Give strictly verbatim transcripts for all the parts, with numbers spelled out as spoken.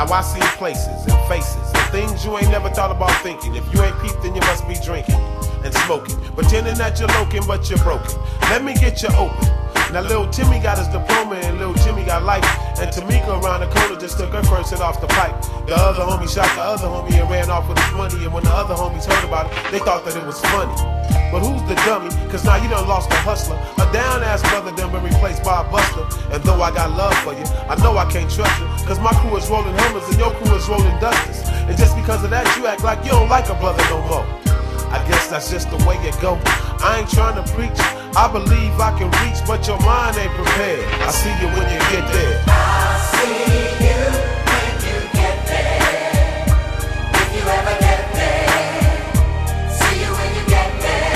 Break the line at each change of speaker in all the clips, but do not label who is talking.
Now I see places and faces and things you ain't never thought about thinking. If you ain't peeped, then you must be drinking and smoking, pretending that you're loking, but you're broken. Let me get you open. Now little Timmy got his diploma and little Jimmy got life. And Tamika around the corner just took her first hit off the pipe. The other homie shot the other homie and ran off with his money. And when the other homies heard about it, they thought that it was funny. But who's the dummy? Cause now you done lost a hustler. A down ass brother done been replaced by a buster. And though I got love for you, I know I can't trust you. Cause my crew is rolling Hummers and your crew is rolling Dusters. And just because of that you act like you don't like a brother no more. I guess that's just the way it go. I ain't trying to preach, I believe I can reach, but your mind ain't prepared. I see you when you get there.
I see you when you get there. If you ever get there. See you when you get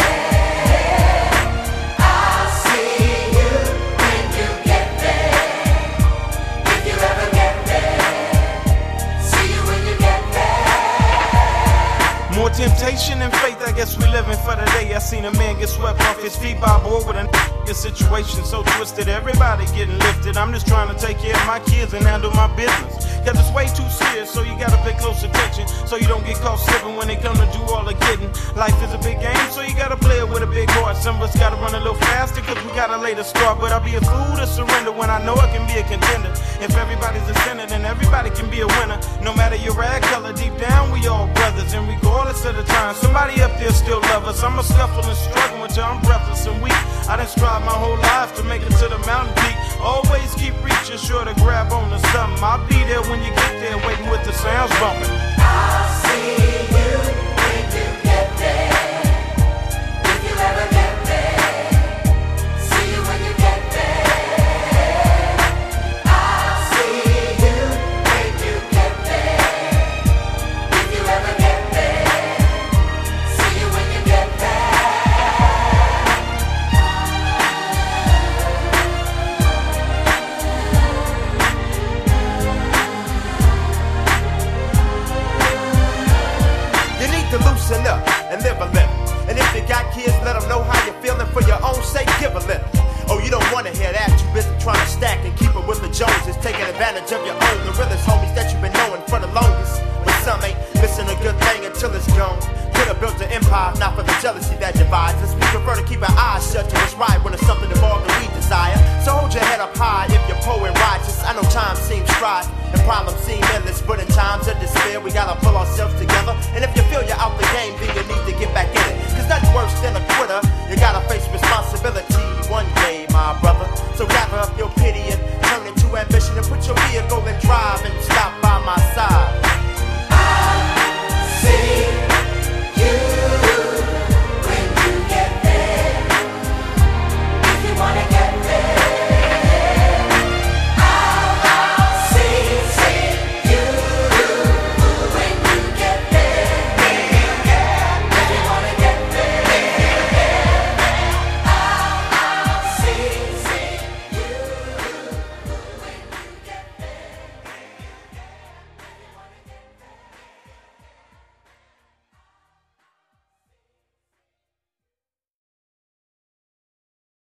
there. I see you when you get there. If you ever get there. See you when you get there.
More temptation and faith, I guess we living for the day. I seen a man get swept off his feet by a boy with a the situation so twisted, everybody getting lifted. I'm just trying to take care of my kids and handle my business. Cause it's way too serious, so you gotta pay close attention, so you don't get caught slipping when they come to do all the getting. Life is a big game, so you gotta play it with a big heart. Some of us gotta run a little faster, cause we gotta lay the start. But I'll be a fool to surrender when I know I can be a contender. If everybody's a sinner, then everybody can be a winner. No matter your rag color, deep down we all brothers. And regardless of the time, somebody up there still love us. I'm a scuffle and struggling until I'm breathless and weak. I done strive my whole life to make it to the mountain peak. Always keep reaching, sure to grab on to something. I'll be there when you get there, waiting with the sounds bumping.
I see you when you get there. If you ever get there. See you when you get there. I see you when you get there. If you ever get there. See you when you get there.
You need to loosen up and live a little. And if you got kids, let them know how you're feeling. For your own sake, give a little. Oh, you don't want to hear that. You busy trying to stack and keep it with the Joneses, taking advantage of your own. The realest homies that you've been knowing for the longest. But some ain't missing a good thing until it's gone. Could have built an empire, not for the jealousy that divides us. We prefer to keep our eyes shut to what's right when it's something involved that we desire. So hold your head up high if you're poor and righteous. I know time seems strife and problems seem endless, but in times of despair we gotta pull ourselves together. And if you feel you're out the game, then you need to get back in it. Cause nothing worse than a quitter. You gotta face responsibility one day, my brother. So gather up your pity and turn it to ambition and put your vehicle and drive and stop by my side.